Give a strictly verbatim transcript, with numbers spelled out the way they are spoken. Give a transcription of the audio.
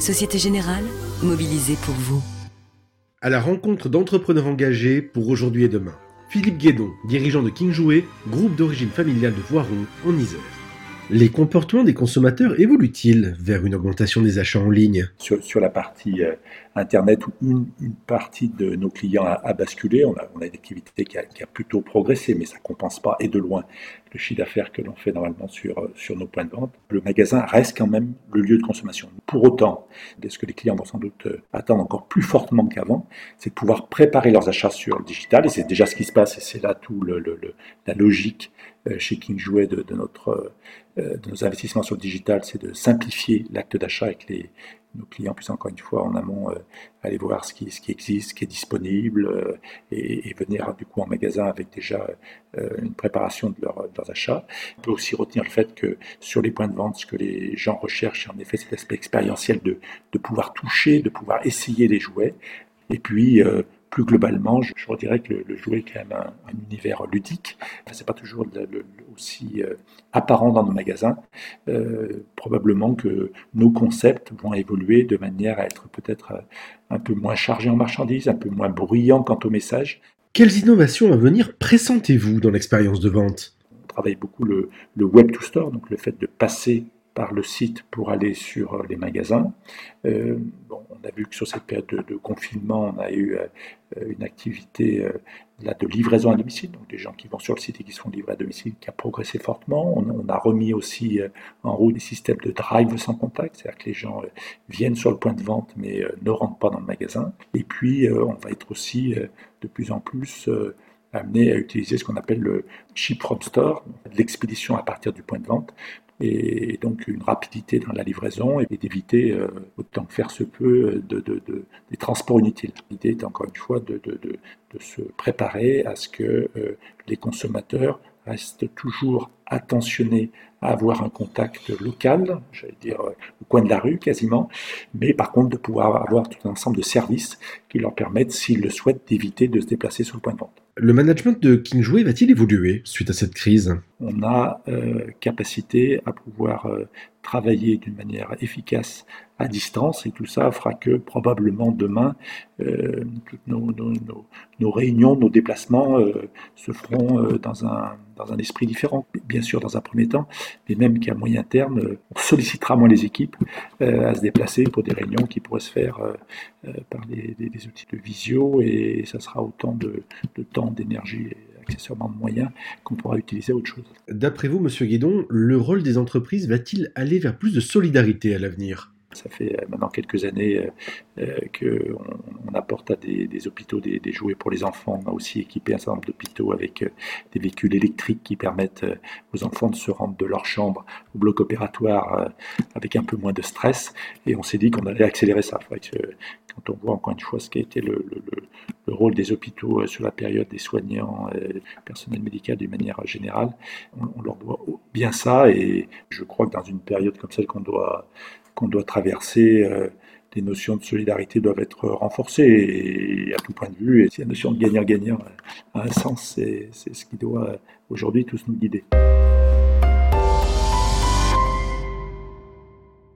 Société Générale, mobilisée pour vous. À la rencontre d'entrepreneurs engagés pour aujourd'hui et demain. Philippe Guédon, dirigeant de King Jouet, groupe d'origine familiale de Voiron, en Isère. Les comportements des consommateurs évoluent-ils vers une augmentation des achats en ligne ? Sur, sur la partie euh, Internet, où une, une partie de nos clients a, a basculé, on a, on a une activité qui a, qui a plutôt progressé, mais ça ne compense pas, et de loin, le chiffre d'affaires que l'on fait normalement sur, sur nos points de vente. Le magasin reste quand même le lieu de consommation. Pour autant, ce que les clients vont sans doute attendre encore plus fortement qu'avant, c'est de pouvoir préparer leurs achats sur le digital, et c'est déjà ce qui se passe, et c'est là tout le, le, le, la logique chez King Jouet de, de, notre, de nos investissements sur le digital, c'est de simplifier l'acte d'achat et que les, nos clients puissent encore une fois en amont euh, aller voir ce qui, ce qui existe, ce qui est disponible euh, et, et venir du coup en magasin avec déjà euh, une préparation de, leur, de leurs achats. On peut aussi retenir le fait que sur les points de vente, ce que les gens recherchent, en effet, cet aspect expérientiel de, de pouvoir toucher, de pouvoir essayer les jouets. Et puis, euh, plus globalement, je, je dirais que le, le jouet est quand même un, un univers ludique. Enfin, c'est pas toujours le, le, aussi euh, apparent dans nos magasins. Euh, probablement que nos concepts vont évoluer de manière à être peut-être un peu moins chargés en marchandises, un peu moins bruyants quant au message. Quelles innovations à venir pressentez-vous dans l'expérience de vente ? On travaille beaucoup le, le web to store, donc le fait de passer par le site pour aller sur les magasins. Euh, bon, on a vu que sur cette période de, de confinement, on a eu euh, une activité euh, là, de livraison à domicile, donc des gens qui vont sur le site et qui se font livrer à domicile, qui a progressé fortement. On, on a remis aussi euh, en route des systèmes de drive sans contact, c'est-à-dire que les gens euh, viennent sur le point de vente mais euh, ne rentrent pas dans le magasin. Et puis, euh, on va être aussi euh, de plus en plus euh, amené à utiliser ce qu'on appelle le ship from store, l'expédition à partir du point de vente, et donc une rapidité dans la livraison et d'éviter euh, autant que faire se peut de, de, de, des transports inutiles. L'idée est encore une fois de, de, de, de se préparer à ce que euh, les consommateurs restent toujours attentionnés à avoir un contact local, j'allais dire euh, au coin de la rue quasiment, mais par contre de pouvoir avoir tout un ensemble de services qui leur permettent, s'ils le souhaitent, d'éviter de se déplacer sur le point de vente. Le management de King Jouet va-t-il évoluer suite à cette crise ? On a euh, capacité à pouvoir euh, travailler d'une manière efficace à distance et tout ça fera que probablement demain, euh, toutes nos, nos, nos, nos réunions, nos déplacements euh, se feront euh, dans, un, dans un esprit différent. Bien sûr dans un premier temps, mais même qu'à moyen terme, euh, on sollicitera moins les équipes euh, à se déplacer pour des réunions qui pourraient se faire euh, euh, par des, des, des outils de visio et ça sera autant de, de temps, d'énergie et accessoirement de moyens qu'on pourra utiliser à autre chose. D'après vous, Monsieur Guédon, le rôle des entreprises va-t-il aller vers plus de solidarité à l'avenir ? Ça fait maintenant quelques années euh, qu'on on apporte à des, des hôpitaux des, des jouets pour les enfants. On a aussi équipé un certain nombre d'hôpitaux avec euh, des véhicules électriques qui permettent euh, aux enfants de se rendre de leur chambre au bloc opératoire euh, avec un peu moins de stress. Et on s'est dit qu'on allait accélérer ça. Faudrait que, quand on voit encore une fois ce qui a été le, le, le, le rôle des hôpitaux euh, sur la période des soignants, euh, personnel médical d'une manière générale, on, on leur doit bien ça. Et je crois que dans une période comme celle qu'on doit qu'on doit traverser, euh, les notions de solidarité doivent être renforcées et à tout point de vue. Et si la notion de gagnant-gagnant a un sens, c'est, c'est ce qui doit aujourd'hui tous nous guider.